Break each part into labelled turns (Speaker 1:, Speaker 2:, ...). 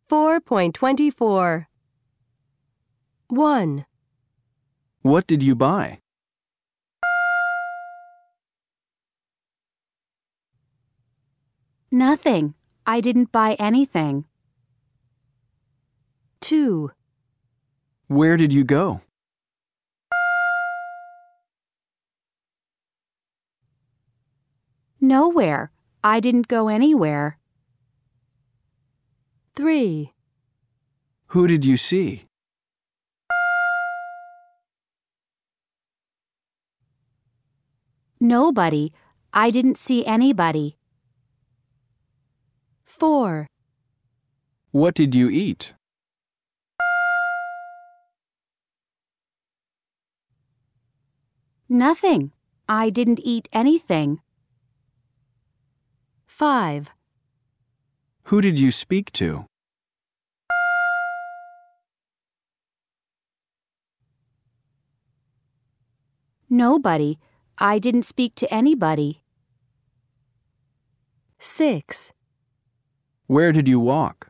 Speaker 1: 4.24. 1.
Speaker 2: What did you buy?
Speaker 3: Nothing. I didn't buy anything.
Speaker 1: 2.
Speaker 2: Where did you go?
Speaker 3: Nowhere. I didn't go anywhere.
Speaker 1: 3.
Speaker 2: Who did you see?
Speaker 3: Nobody. I didn't see anybody.
Speaker 1: 4.
Speaker 2: What did you eat?
Speaker 3: Nothing. I didn't eat anything.
Speaker 1: 5.
Speaker 2: Who did you speak to?
Speaker 3: Nobody. I didn't speak to anybody.
Speaker 1: 6.
Speaker 2: Where did you walk?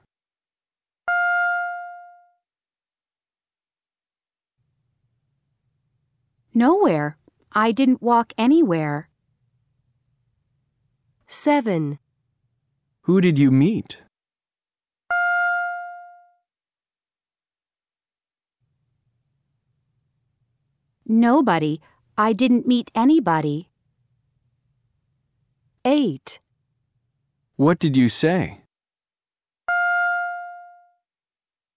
Speaker 3: Nowhere. I didn't walk anywhere.
Speaker 1: 7.
Speaker 2: Who did you meet?
Speaker 3: Nobody. I didn't meet anybody.
Speaker 1: 8.
Speaker 2: What did you say?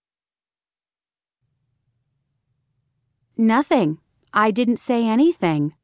Speaker 3: Nothing. I didn't say anything.